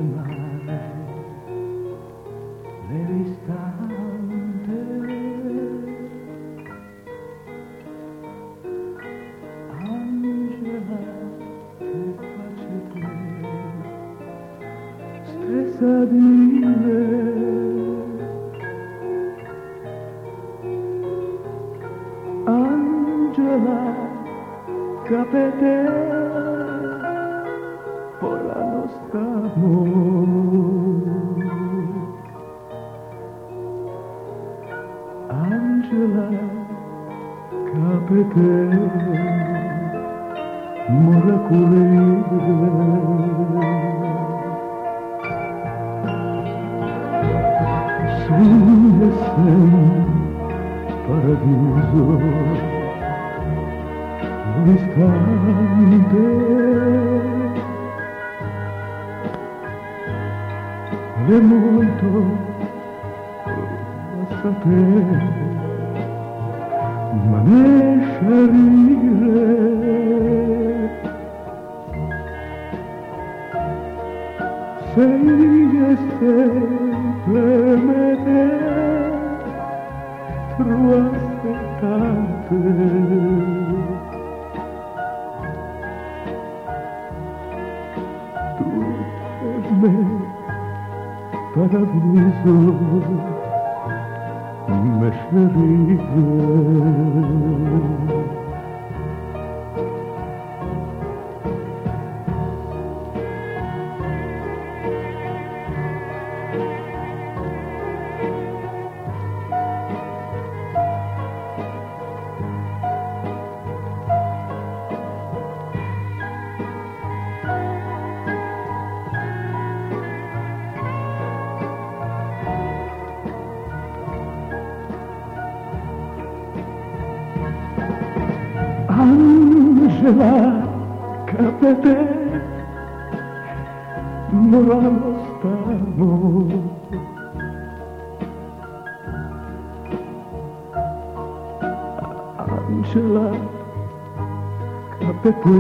mare le ristampe. Angela, che face te, stessa di me. Angela, capete por la nostra amor. Angela, capete mora Sogna paradiso distante, le molto a sapere, ma ne sciarire. Sei sempre me troppo aspettante. Tu e me, paradiso, me scerire. Angela, capete, moralo stavo. Angela, capete,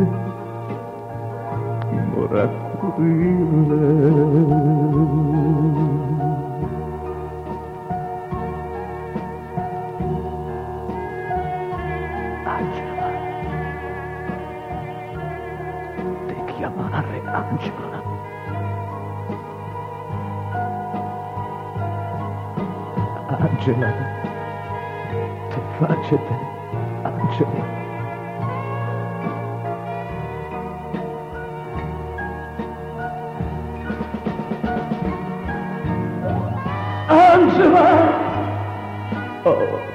mora curile. Chiamare Angela. Angela, che facete, Angela? Angela! Oh.